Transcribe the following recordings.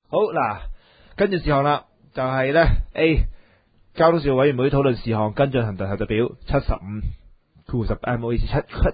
好嗱，跟住事項啦，就係咧 A 交通事務委員會討論事項跟進行動代表75/10唔好意思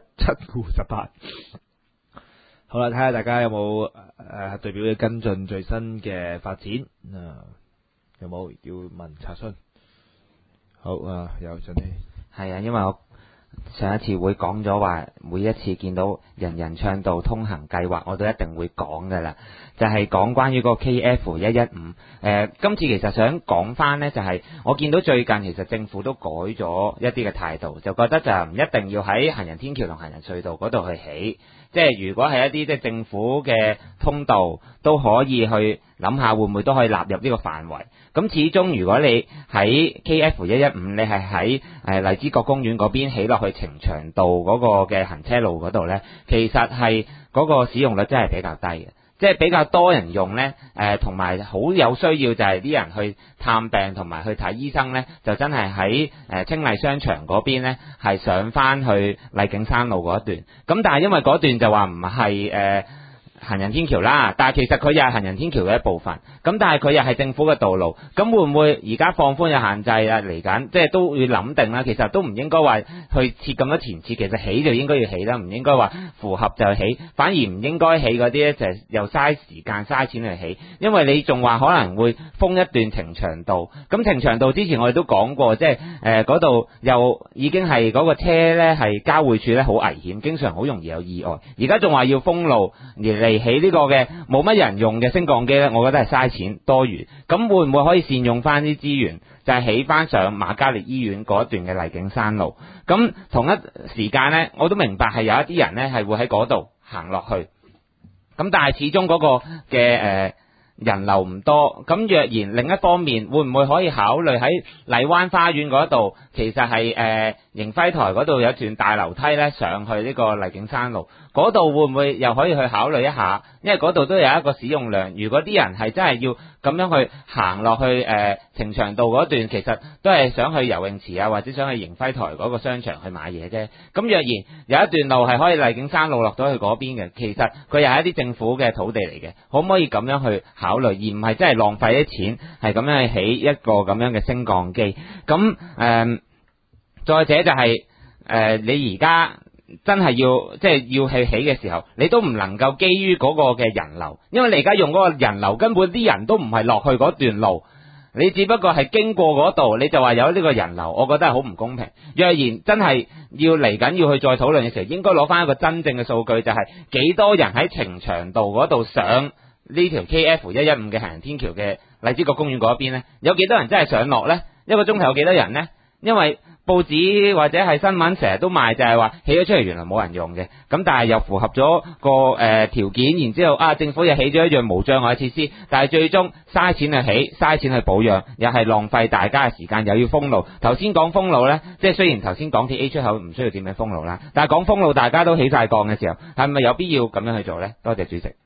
7/18。好啦，睇下大家有冇代表嘅跟進最新嘅發展有冇要問查詢？好有陣呢係啊，因為我上一次會講咗話，每一次見到人人暢道通行計劃，我都一定會講噶啦。就係講關於嗰個 KF115。今次其實想講翻呢，就係我見到最近其實政府都改咗一啲嘅態度，就覺得就唔一定要喺行人天橋同行人隧道嗰度去起。即係如果係一啲即係政府嘅通道，都可以去諗下會唔會都可以納入呢個範圍。咁始終如果你喺 KF115，你係喺荔枝角公園嗰邊起落去呈祥道嗰個嘅行車路嗰度呢，其實係嗰個使用率真係比較低嘅。即係比較多人用呢，同埋好有需要就係啲人去探病同埋去睇醫生呢，就真係喺青麗商場嗰邊呢，係上翻去麗景山路嗰一段。咁但係因為嗰段就話唔係行人天橋啦，但係其實佢又係行人天橋嘅一部分。咁但係佢又係政府嘅道路，咁會唔會而家放寬嘅限制啊？嚟緊即係都要諗定啦。其實都唔應該話去設咁多前設，其實起就應該要起啦，唔應該話符合就起，反而唔應該起嗰啲咧就係又嘥時間嘥錢去起，因為你仲話可能會封一段呈祥道。咁呈祥道之前我哋都講過，即係嗰度又已經係嗰個車咧係交匯處咧好危險，經常好容易有意外。而家仲話要封路而嚟起呢個嘅冇乜人用嘅升降機咧，我覺得係嘥錢多餘。咁會唔會可以善用翻啲資源，就係起翻上瑪嘉烈醫院嗰一段嘅麗景山路？咁同一時間呢，我都明白係有一啲人呢係會喺嗰度行落去。咁但係始終嗰個嘅人流唔多。咁若然另一方面，會唔會可以考慮喺荔灣花園嗰度，其實係迎輝台嗰度有一段大樓梯呢上去呢個麗景山路？嗰度會唔會又可以去考慮一下？因為嗰度都有一個使用量。如果啲人係真係要咁樣去行落去呈祥道嗰段，其實都係想去游泳池啊，或者想去迎輝台嗰個商場去買嘢啫。咁若然有一段路係可以麗景山路落到去嗰邊嘅，其實佢又係一啲政府嘅土地嚟嘅，可唔可以咁樣去考慮，而唔係真係浪費啲錢係咁樣去起一個咁樣嘅升降機？咁再者就係你而家真係要即係要去起嘅時候，你都唔能夠基於嗰個嘅人流，因為你而家用嗰個人流，根本啲人都唔係落去嗰段路，你只不過係經過嗰度，你就話有呢個人流，我覺得係好唔公平。若然真係要嚟緊要去再討論嘅時候，應該攞翻一個真正嘅數據，就係幾多人喺呈祥道嗰度上呢條 KF115嘅行人天橋嘅荔枝角公園嗰邊呢？有幾多人真係上落呢？一個鐘頭有幾多人呢？因為報紙或者係新聞成日都賣就係話起咗出嚟原來冇人用嘅，咁但係又符合咗個條件，然之後政府又起咗一樣無障礙嘅設施，但係最終嘥錢去起，嘥錢去保養，又係浪費大家嘅時間，又要封路。頭先講封路呢，即係雖然頭先港鐵 A 出口唔需要點樣封路啦，但係講封路大家都起晒槓嘅時候，係咪有必要咁樣去做呢？多謝主席。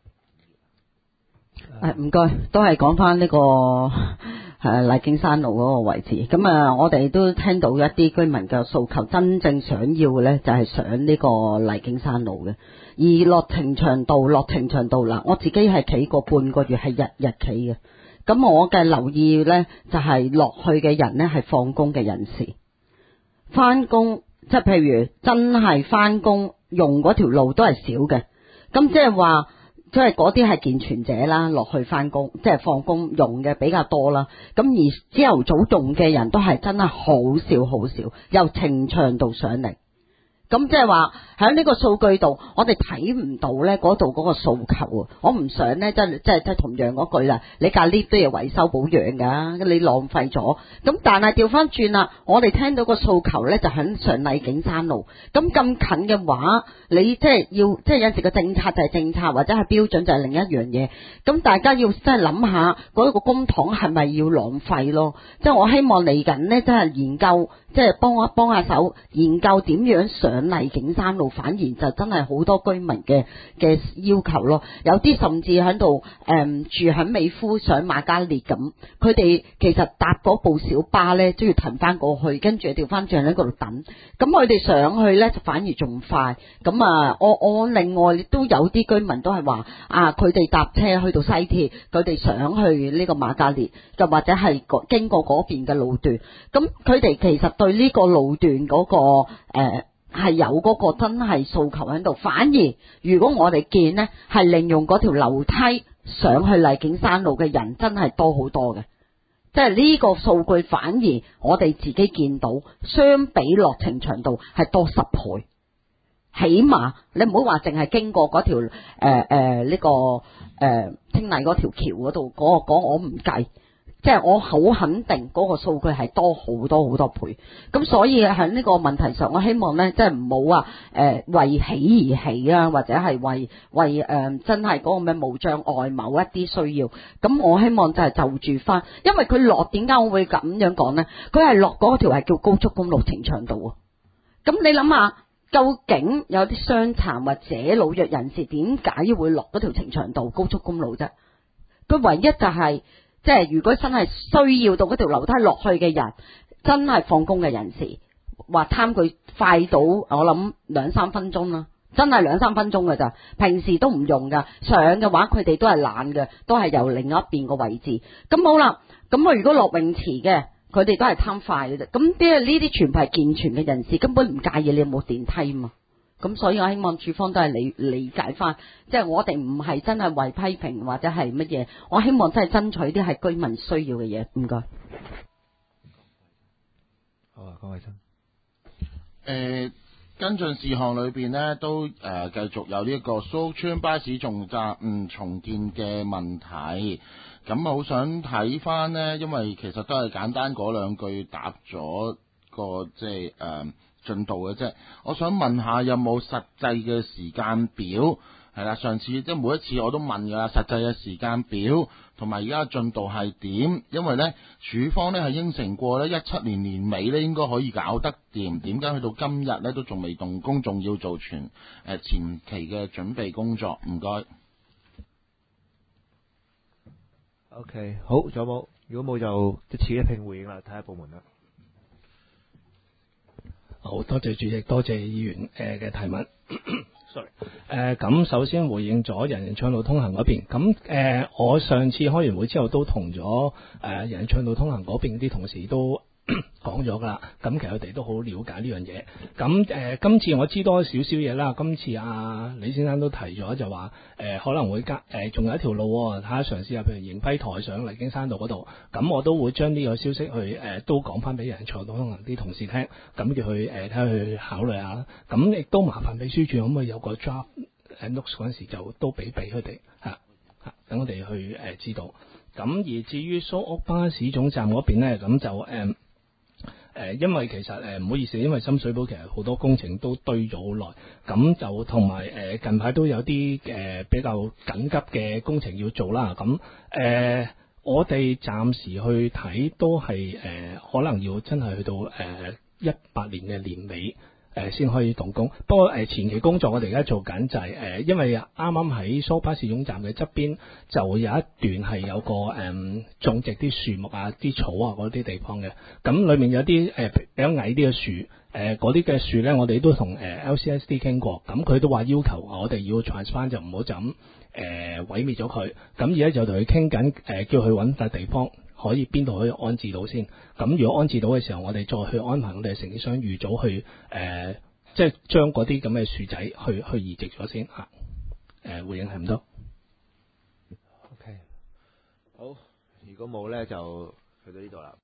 唔該，都係講翻呢個麗景山路嗰個位置。咁我哋都聽到一啲居民嘅訴求，真正想要嘅呢就係上呢個麗景山路嘅。而落呈祥道嗱，我自己係企過半個月，係日日企嘅。咁我嘅留意呢，就係落去嘅人呢係放工嘅人士，翻工即係譬如真係翻工用嗰條路都係少嘅。咁即係話。即係嗰啲係健全者啦，落去翻工，即係放工用嘅比較多啦。咁而朝頭早用嘅人都係真係好少，由呈祥道上嚟。咁即係話喺呢個數據度，我哋睇唔到呢嗰度嗰個訴求啊！我唔想呢，即係同樣嗰句啦，你架 lift 都要維修保養㗎，你浪費咗。咁但係調翻轉啦，我哋聽到個訴求呢，就喺上麗景山路。咁近嘅話，你即係要即係有時個政策就係政策，或者係標準就係另一樣嘢。咁大家要真係諗下嗰個公帑係咪要浪費咯？即係我希望嚟緊呢，真係研究，即係幫下手研究點樣上上麗景山路，反而就真係好多居民嘅要求咯。有啲甚至喺度住喺美孚上瑪嘉烈咁，佢哋其實搭嗰部小巴呢都要騰翻過去，跟住調翻轉喺嗰度等。咁佢哋上去呢就反而仲快。咁啊，我另外都有啲居民都係話啊，佢哋搭車去到西鐵，佢哋想去呢個瑪嘉烈，就或者係經過嗰邊嘅路段。咁佢哋其實對呢個路段嗰個係有嗰個真係訴求喺度，反而如果我哋見呢，係利用嗰條樓梯上去麗景山路嘅人真係多好多嘅，即係呢個數據反而我哋自己見到，相比落程長度係多10倍，起碼你唔好話淨係經過嗰條呢個青泥嗰條橋嗰度嗰個我唔計。即係我好肯定嗰個數據係多好多好多倍，咁所以喺呢個問題上，我希望呢，即係唔好話為起而起啊，或者係為真係嗰個咩無障礙某一啲需要。咁我希望就係就住翻，因為佢落點解我會咁樣講呢？佢係落嗰條係叫高速公路程長度啊。咁你諗下，究竟有啲傷殘或者老弱人士點解會落嗰條程長度高速公路啫？佢唯一就係。即係如果真係需要到嗰條樓梯落去嘅人，真係放工嘅人士，話貪佢快到，我諗2-3分鐘啦，真係2-3分鐘㗎咋，平時都唔用㗎。上嘅話佢哋都係懶嘅，都係由另一邊個位置。咁好啦，咁我如果落泳池嘅，佢哋都係貪快嘅啫。咁呢啲全部係健全嘅人士，根本唔介意你有冇電梯嘛。咁所以我希望署方都係理解翻，即係我哋唔係真係為批評或者係乜嘢，我希望真係爭取啲係居民需要嘅嘢。唔該。 好啊，江偉新。 跟進事項裏邊呢，都繼續有呢一個蘇屋邨巴士總站重建嘅問題。咁好想睇翻呢，因為其實都係簡單嗰兩句答咗個即係進度嘅啫。我想問下有冇實際嘅時間表？係啦，上次即係每一次我都問㗎啦，實際嘅時間表同埋而家嘅進度係點？因為呢，署方呢係應承過呢17年年尾呢應該可以搞得掂，點解去到今日呢都仲未動工，仲要做前期嘅準備工作？唔該。 OK， 好，仲有冇？如果冇就即此一併回應啦，睇下部門啦。 好多謝主席，多謝議員嘅提問。sorry， 咁首先回應咗人人暢道通行嗰邊，咁我上次開完會之後都同咗人人暢道通行嗰邊啲同事都講咗噶啦，咁其實佢哋都好了解呢樣嘢。咁今次我知多少少嘢啦，今次李先生都提咗就話可能會加仲有一條路喎，睇下嘗試下譬如迎輝台上麗景山道嗰度，咁我都會將呢個消息去都講翻俾人人暢道通行啲同事聽，咁叫佢睇下去考慮下啦。咁亦都麻煩秘書處可唔可以有個 draft notes 嗰陣時就都俾佢哋等我哋去知道。咁而至於蘇屋巴士總站嗰邊咧，咁就因為其實唔好意思，因為深水埗其實好多工程都堆咗好耐，咁就同埋近排都有啲比較緊急嘅工程要做啦。咁我哋暫時去睇都係可能要真係去到18年嘅年尾先可以動工。不過前期工作我哋而家做緊就係因為啱啱喺蘇巴士總站嘅側邊就有一段係有個種植啲樹木啊、啲草啊嗰啲地方嘅，咁裏面有啲比較矮啲嘅樹，嗰啲嘅樹咧我哋都同LCSD 傾過，咁佢都話要求我哋要 transfer 就唔好就咁毀滅咗佢，咁而家就同佢傾緊叫佢揾笪地方。可以邊度可以安置到先？咁如果安置到嘅時候，我哋再去安排我哋嘅承建商預早去即係將嗰啲咁嘅樹仔去移植咗先嚇。回應係咁多。 OK， 好，如果冇咧就去到呢度啦。